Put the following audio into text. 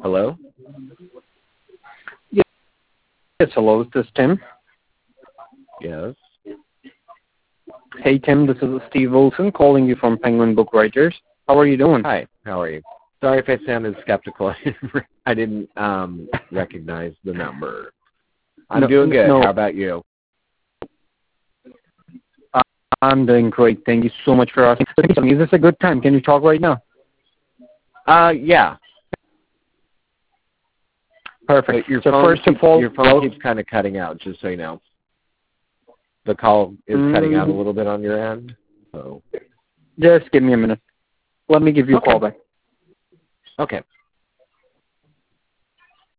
Hello? Yes, hello, this is Tim. Yes. Hey, Tim, this is Steve Wilson calling you from Penguin Book Writers. How are you doing? Hi, how are you? Sorry if I sounded skeptical. I didn't recognize the number. I'm doing good. No, How about you? I'm doing great. Thank you so much for asking. Is this a good time? Can you talk right now? Yeah. Perfect. But your so phone first of all, keeps kind of cutting out, just so you know. The call is cutting out a little bit on your end. So just give me a minute. Let me give you a call back. Okay.